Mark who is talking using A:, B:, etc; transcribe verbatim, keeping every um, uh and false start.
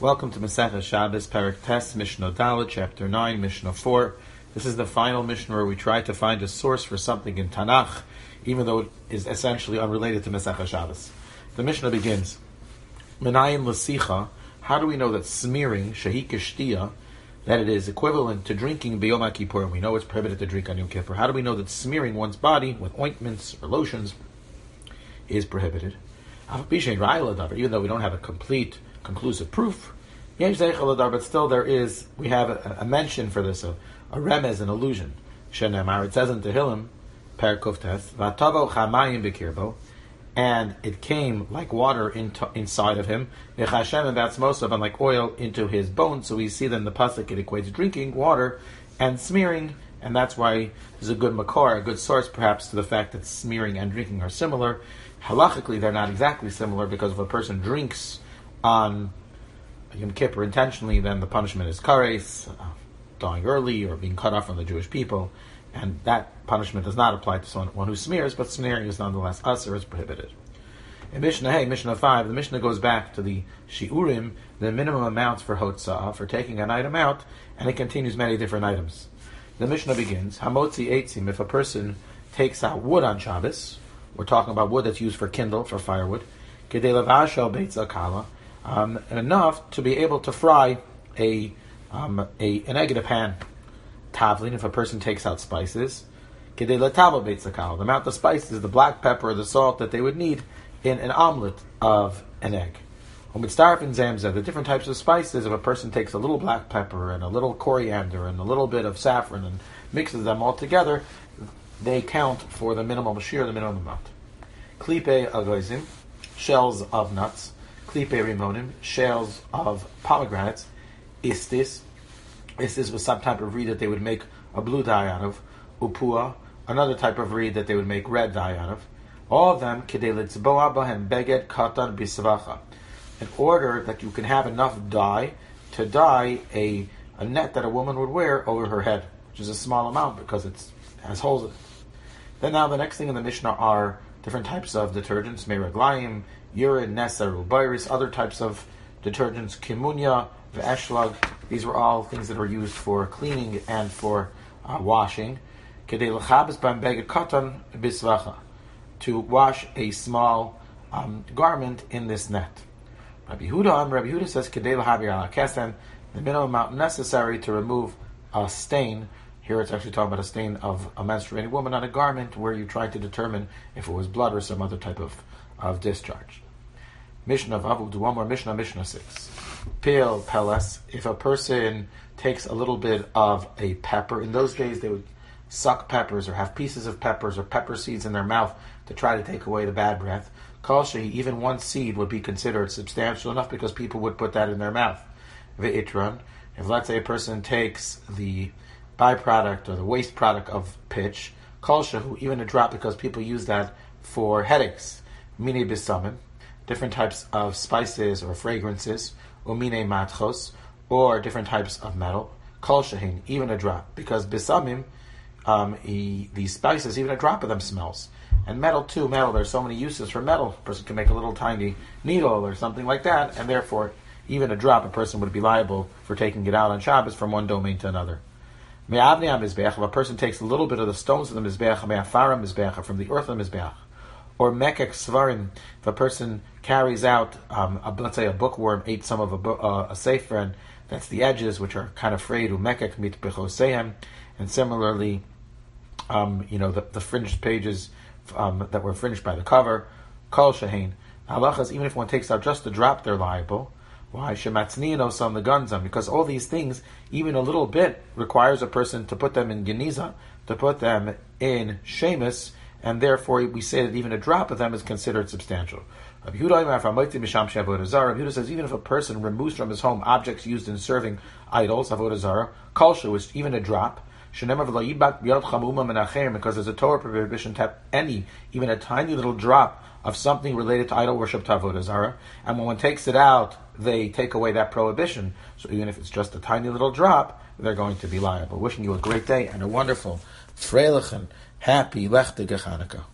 A: Welcome to Masechah Shabbos, Parak Tes, Mishnah Dalet, Chapter nine, Mishnah four. This is the final Mishnah where we try to find a source for something in Tanakh, even though it is essentially unrelated to Masechah Shabbos. The Mishnah begins, Menayin l'sicha, how do we know that smearing, shehi k'shtiya, that it is equivalent to drinking B'yom Kippur, and we know it's prohibited to drink on Yom Kippur? How do we know that smearing one's body with ointments or lotions is prohibited? Even though we don't have a complete, conclusive proof, but still there is, we have a, a mention for this, a, a remez, an allusion. Shenemar, it says in Tehillim, Per Kuftes, Vatavo chamayim b'kirbo, and it came like water into, inside of him, V'chashem and batzmosav, and like oil into his bones. So we see that in the pasuk it equates drinking water and smearing, and that's why there's a good makor, a good source perhaps to the fact that smearing and drinking are similar. Halachically, they're not exactly similar, because if a person drinks on Yom Kippur intentionally, then the punishment is kares, uh, dying early or being cut off from the Jewish people, and that punishment does not apply to someone who smears, but smearing is nonetheless asur, is prohibited. In Mishnah Hey, Mishnah five, the Mishnah goes back to the shiurim, the minimum amounts for hotzah, for taking an item out, and it continues many different items. The Mishnah begins, Hamotzi eitzim, if a person takes out wood on Shabbos, we're talking about wood that's used for kindle, for firewood, kedei lavashel beitza kala, Um, enough to be able to fry a um, a an egg in a pan. Tavlin, if a person takes out spices, kedei latavo beitzakal, the amount of spices, the black pepper, or the salt that they would need in an omelet of an egg. Umitzarfin zamza, the different types of spices. If a person takes a little black pepper and a little coriander and a little bit of saffron and mixes them all together, they count for the minimum shir, the minimum amount. Klipe agoizim, shells of nuts. Klipe rimonim, shells of pomegranates. Istis, istis was some type of reed that they would make a blue dye out of. Upua, another type of reed that they would make red dye out of. All of them, kedei litzboa bahem beged katan bisavacha, in order that you can have enough dye to dye a, a net that a woman would wear over her head, which is a small amount because it's, it has holes in it. Then now the next thing in the Mishnah are different types of detergents, meraglayim, urine, nesa, rubiris, other types of detergents, kimunya, v'eshlag. These were all things that were used for cleaning and for uh, washing. Kedei l'chabes b'am beged katan bisvacha, to wash a small um, garment in this net. Rabbi Yehuda, Rabbi Yehuda says, kedei l'havir ala kesem, the minimum amount necessary to remove a stain. Here it's actually talking about a stain of a menstruating woman on a garment, where you try to determine if it was blood or some other type of, of discharge. Mishnah Vav, we'll do one more Mishnah, Mishnah six. Pil, peles, if a person takes a little bit of a pepper, in those days they would suck peppers or have pieces of peppers or pepper seeds in their mouth to try to take away the bad breath. Kol shehi, even one seed would be considered substantial enough because people would put that in their mouth. Ve'itran, if let's say a person takes the byproduct or the waste product of pitch, kol shehu, even a drop, because people use that for headaches. Mine bisamim, different types of spices or fragrances, umine matchos, or different types of metal, kol shehin, even a drop, because bisamim, um, he, these spices, even a drop of them smells. And metal too, metal, there's so many uses for metal. A person can make a little tiny needle or something like that, and therefore, even a drop, a person would be liable for taking it out on Shabbos from one domain to another. Me'avnei ha-mizbeach, if a person takes a little bit of the stones of the mizbeach, me'afara mizbeach, from the earth of the mizbeach, or mekek svarim, if a person carries out, um, a, let's say a bookworm ate some of a, uh, a sefer, and that's the edges, which are kind of frayed, umekek mit bechosehem, and similarly, um, you know, the, the fringed pages um, that were fringed by the cover, kol shehein, halachas, even if one takes out just a drop, they're liable. Why? Shematzninos on the gunzam, because all these things, even a little bit, requires a person to put them in geniza, to put them in shemus, and therefore we say that even a drop of them is considered substantial. Rabbi Yehuda says even if a person removes from his home objects used in serving idols, avodah zarah, kalshu is even a drop, because there's a Torah prohibition to have any, even a tiny little drop of something related to idol worship, to avodah zarah, and when one takes it out, they take away that prohibition. So even if it's just a tiny little drop, they're going to be liable. Wishing you a great day and a wonderful, freilichen, happy Lech Hanukkah.